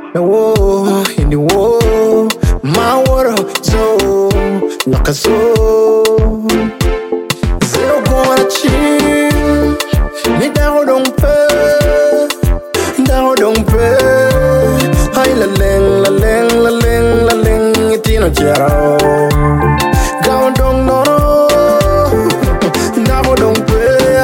Whoa, in the whoa, my world so like a soul. Zero gonna chill, ni down don't pay, down don't pay. Hi la leng la leng la leng la leng, itino chero. Down don't no, down don't pay.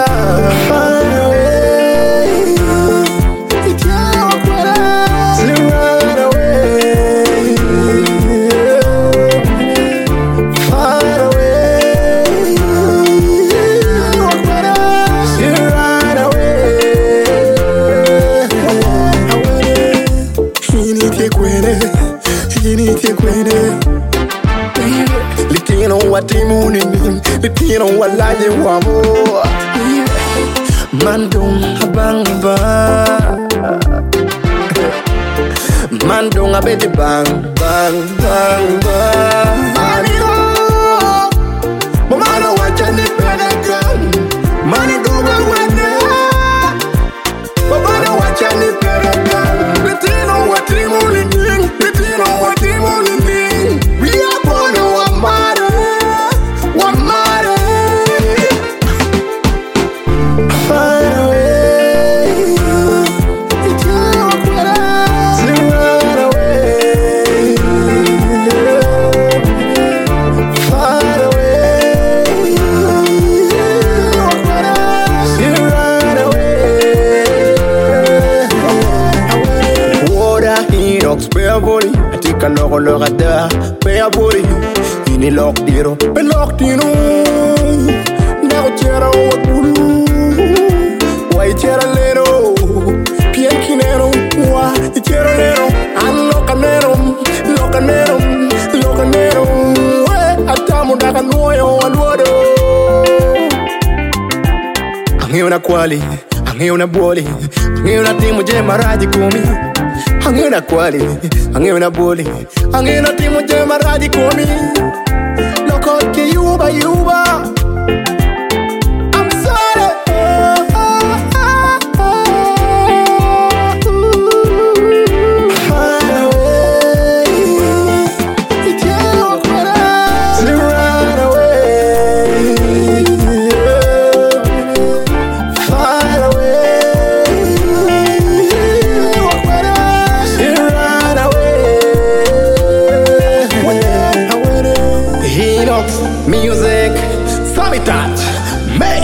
Litino watimuni, litino walaje wamo. Mandung bang bang, mandung abete bang bang bang bang. Manino, mama wacha ni pedagan, mani dunga wene, mama wacha ni pedagan. Litino watimuni, litino watimuni. Spare body, I take a look at that. Spare body, in a lock diro, a lock dino. Now chera what bulu, white chera lero, piankinero, why chera lero, and locanero, locanero, locanero. I tamo da canoyo and water. I'm here una quali, I'm here una boli, I'm here una timo jema radicumi. Angina quali, angina bully, angina timo jema radikomi. Look out ke yuba yuba. I'm sorry. Far away, it's your quarter. To run away, far away. Music, Sabitat, make